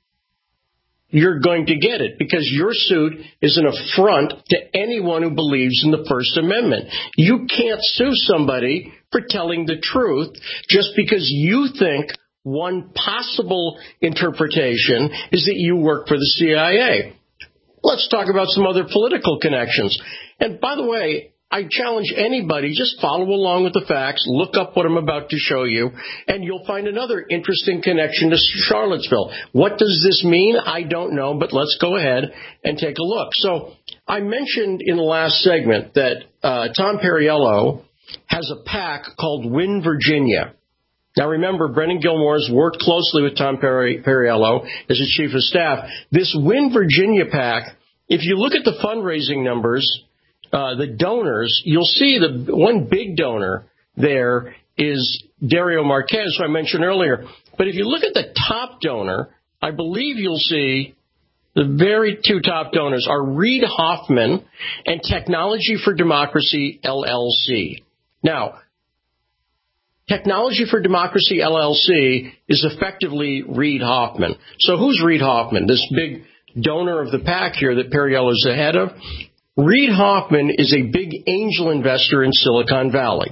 you're going to get it because your suit is an affront to anyone who believes in the First Amendment. You can't sue somebody for telling the truth just because you think one possible interpretation is that you work for the CIA. Let's talk about some other political connections. And by the way, I challenge anybody, just follow along with the facts, look up what I'm about to show you, and you'll find another interesting connection to Charlottesville. What does this mean? I don't know, but let's go ahead and take a look. So I mentioned in the last segment that Tom Perriello has a PAC called Win Virginia. Now remember, Brennan Gilmore's worked closely with Tom Perriello as his chief of staff. This Win Virginia PAC, if you look at the fundraising numbers, the donors, you'll see the one big donor there is Dario Marquez, who I mentioned earlier. But if you look at the top donor, I believe you'll see the very two top donors are Reid Hoffman and Technology for Democracy, LLC. Now, Technology for Democracy, LLC is effectively Reid Hoffman. So who's Reid Hoffman? This big donor of the PAC here that Perriello is the head of? Reid Hoffman is a big angel investor in Silicon Valley.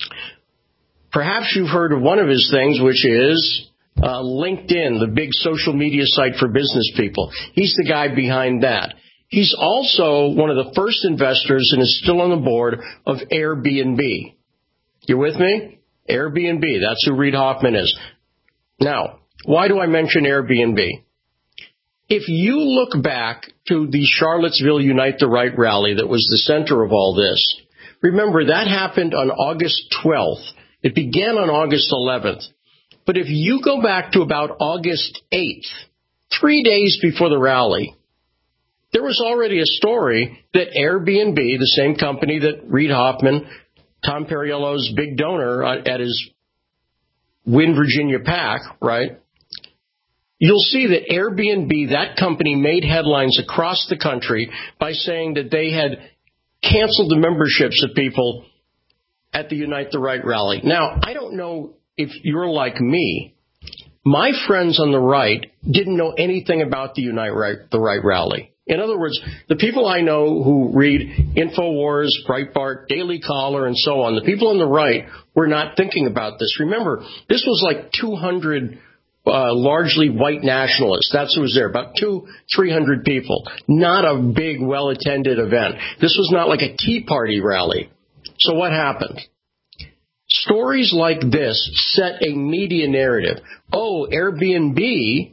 Perhaps you've heard of one of his things, which is LinkedIn, the big social media site for business people. He's the guy behind that. He's also one of the first investors and is still on the board of Airbnb. You with me? Airbnb, that's who Reid Hoffman is. Now, why do I mention Airbnb? If you look back to the Charlottesville Unite the Right rally that was the center of all this, remember that happened on August 12th. It began on August 11th. But if you go back to about August 8th, 3 days before the rally, there was already a story that Airbnb, the same company that Reid Hoffman, Tom Perriello's big donor at his Win Virginia PAC, right? You'll see that Airbnb, that company, made headlines across the country by saying that they had canceled the memberships of people at the Unite the Right rally. Now, I don't know if you're like me. My friends on the right didn't know anything about the Unite the Right rally. In other words, the people I know who read InfoWars, Breitbart, Daily Caller, and so on, the people on the right were not thinking about this. Remember, this was like 200 largely white nationalists. That's who was there, about 200-300 people. Not a big, well-attended event. This was not like a Tea Party rally. So what happened? Stories like this set a media narrative. Oh, Airbnb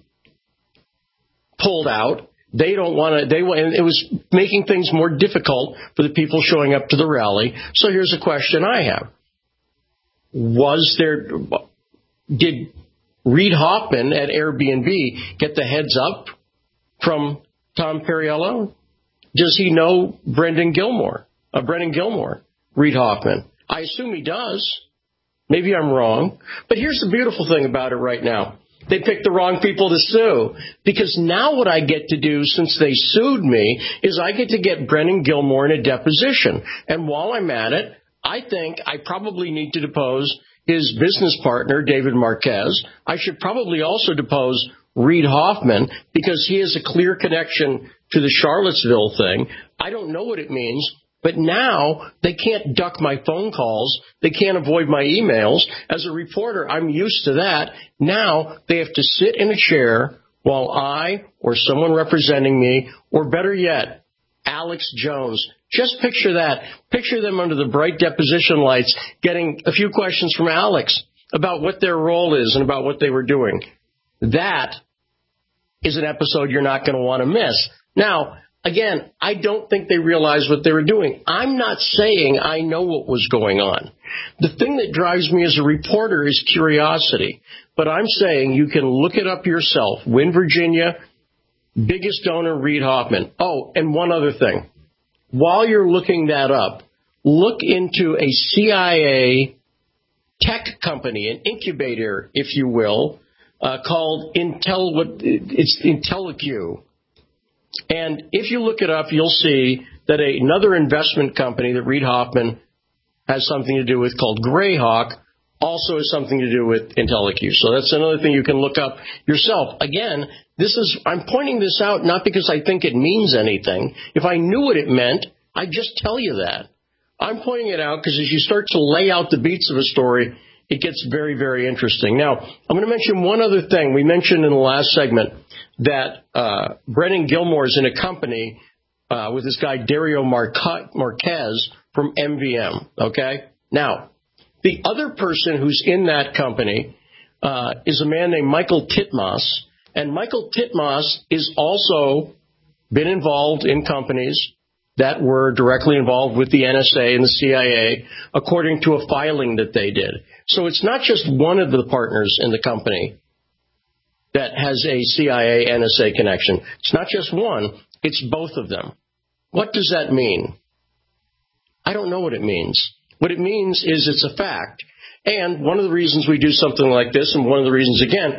pulled out. They don't want to, and it was making things more difficult for the people showing up to the rally. So here's a question I have. Did Reid Hoffman at Airbnb get the heads up from Tom Perriello? Does he know Brennan Gilmore, Reid Hoffman? I assume he does. Maybe I'm wrong. But here's the beautiful thing about it right now. They picked the wrong people to sue. Because now what I get to do, since they sued me, is I get to get Brennan Gilmore in a deposition. And while I'm at it, I think I probably need to depose his business partner, David Marquez. I should probably also depose Reid Hoffman because he has a clear connection to the Charlottesville thing. I don't know what it means, but now they can't duck my phone calls. They can't avoid my emails. As a reporter, I'm used to that. Now they have to sit in a chair while I or someone representing me, or better yet, Alex Jones. Just picture that. Picture them under the bright deposition lights getting a few questions from Alex about what their role is and about what they were doing. That is an episode you're not going to want to miss. Now, again, I don't think they realized what they were doing. I'm not saying I know what was going on. The thing that drives me as a reporter is curiosity. But I'm saying you can look it up yourself. Wynn, Virginia, biggest donor, Reid Hoffman. Oh, and one other thing. While you're looking that up, look into a CIA tech company, an incubator, if you will, called IntelliQ. And if you look it up, you'll see that another investment company that Reid Hoffman has something to do with called Greyhawk also has something to do with IntelliQ. So that's another thing you can look up yourself. Again, I'm pointing this out not because I think it means anything. If I knew what it meant, I'd just tell you that. I'm pointing it out because as you start to lay out the beats of a story, it gets very, very interesting. Now, I'm going to mention one other thing. We mentioned in the last segment that Brennan Gilmore is in a company with this guy Dario Marquez from MVM, okay? Now, the other person who's in that company is a man named Michael Titmus, and Michael Titmus is also been involved in companies that were directly involved with the NSA and the CIA, according to a filing that they did. So it's not just one of the partners in the company that has a CIA NSA connection. It's not just one, it's both of them. What does that mean? I don't know what it means. What it means is it's a fact. And one of the reasons we do something like this, and one of the reasons, again,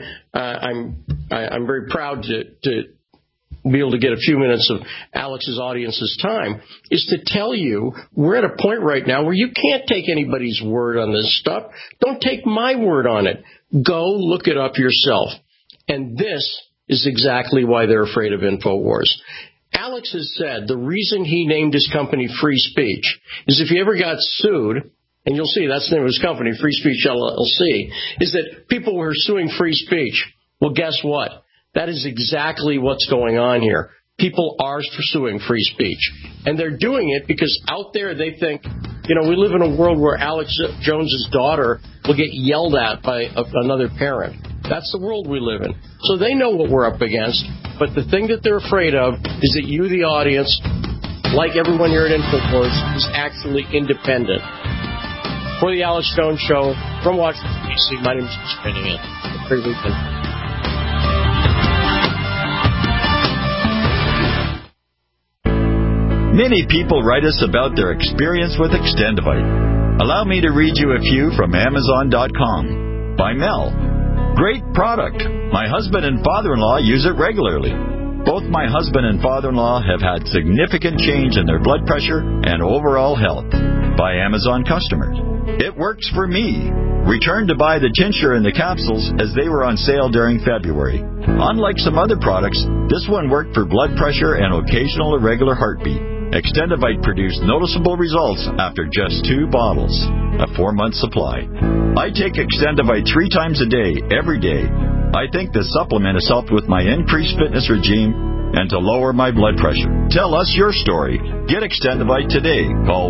I'm very proud to be able to get a few minutes of Alex's audience's time, is to tell you we're at a point right now where you can't take anybody's word on this stuff. Don't take my word on it. Go look it up yourself. And this is exactly why they're afraid of InfoWars. Alex has said the reason he named his company Free Speech is if he ever got sued, and you'll see that's the name of his company, Free Speech LLC, is that people were suing free speech. Well, guess what? That is exactly what's going on here. People are pursuing free speech. And they're doing it because out there they think, we live in a world where Alex Jones's daughter will get yelled at by another parent. That's the world we live in. So they know what we're up against. But the thing that they're afraid of is that you, the audience, like everyone here at InfoWars, is actually independent. For the Alex Jones Show from Washington, D.C., my name is Chris Benningham. Have a great weekend. Many people write us about their experience with Extendivite. Allow me to read you a few from Amazon.com. By Mel. Great product. My husband and father-in-law use it regularly. Both my husband and father-in-law have had significant change in their blood pressure and overall health. By Amazon customers. It works for me. Returned to buy the tincture and the capsules as they were on sale during February. Unlike some other products, this one worked for blood pressure and occasional irregular heartbeat. Extendivite produced noticeable results after just 2 bottles, a 4-month supply. I take Extendivite 3 times a day, every day. I think the supplement has helped with my increased fitness regime and to lower my blood pressure. Tell us your story. Get Extendivite today. Call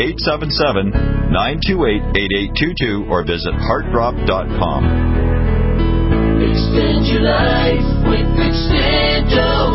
1-877-928-8822 or visit heartdrop.com. Extend your life with Extendo.